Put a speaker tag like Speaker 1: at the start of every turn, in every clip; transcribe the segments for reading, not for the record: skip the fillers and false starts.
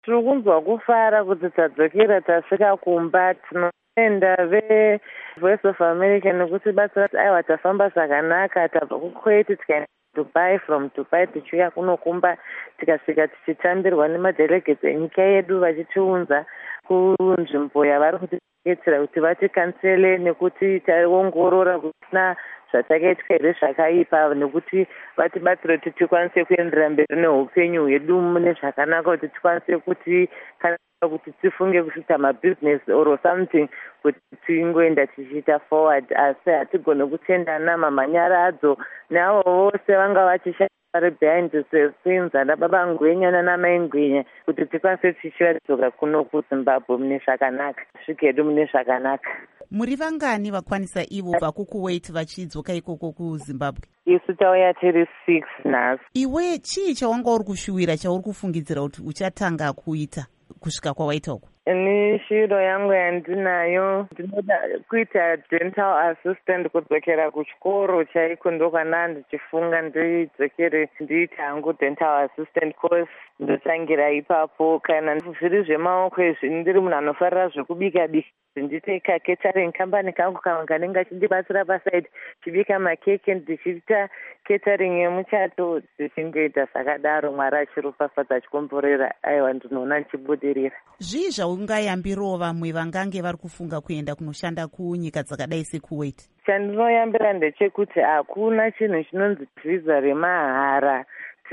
Speaker 1: Tiri kunzwa kufara kuti tadzokera tasvika kumba. Tinoenda veVoice of America nekuti batsira kuti aiwa tafamba zvakanaka tabva kuKuwait tikaenda Dubai, from Dubai tichiuya kunokumba tikasvika tichitambirwa nemadelegates enyika yedu vachitiunza kunzvimbo yavari kutietsera kuti vatikansele nekuti taongorora kusina zvatakaitwa here zvakaipa nekuti vatibatsire kuti tikwanise kuenderera mberi neupenyu hwedu mune zvakanaka kuti tikwanise kuti kana kuti tifunge kuita mabusiness or something kuti tingoenda tichiita forward asi hatigone kutendana mamhanyara adzo neavo vose vanga vachishanda vari behind the scenes ana baba ngwenya nanamai ngwenya kuti tikwanise tichivatidzoka kuno kuZimbabwe mune zvakanaka svikedu mune zvakanaka.
Speaker 2: Muri vangani vakwanisa ivo kubva kuKuwait vachidzoka ikoko kuZimbabwe?
Speaker 1: Isu tauya tiri 6 nhasi.
Speaker 2: Iwe chii chawanga uri kushuwira chauri kufungidzira kuti uchatanga kuita kusvika kwawaita uku?
Speaker 1: Ini shiro yangu yandinayo ndinoda kuita dental assistant kudzokera kuchikoro chaiko ndokwana ndichifunga ndidzokere ndiite hangu dental assistant course ndotangira ipapo. Kana zviri zvemaoko izvi ndiri munhu anofarira zvekubika bika ndiite catering company kangu kanenge achindibatsira pasaidi chibika makeke ndichiita catering yemuchato ndichingoita zvakadaro. Mwari achiropafadza achikomborera aiwa ndinoona ndichibudirira.
Speaker 2: Zvii zvaungayambirawo vamwe vangange vari kufunga kuenda kunoshanda kunyika dzakadai seKuwait?
Speaker 1: Chandinoyambira ndechekuti hakuna chinhu chinonzi visa remahara.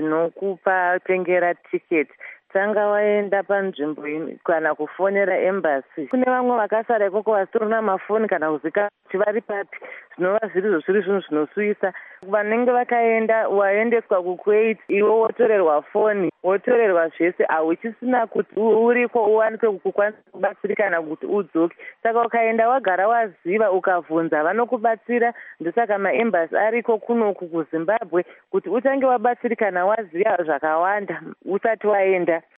Speaker 1: Tinokupa tengera tiketi tanga waenda panzvimbo kana kufonera embassy. Kune vamwe vakasara ikoko vasitorina mafoni kana kuzika kuti vari papi. Zvinova zviri zvinhu zvinosuyisa. Vanenge vakaenda waendeswa kuKuwait iwe wotorerwa foni wotorerwa zvese hauchisina kuti uriko uwanike kukwanisa kubatsira kana kuti udzoke. Saka ukaenda wagara waziva ukavhunza vanokubatsira. Ndosaka maembassy ariko kunoku kuZimbabwe kuti utange wabatsirikana waziva zvakawanda usati waenda.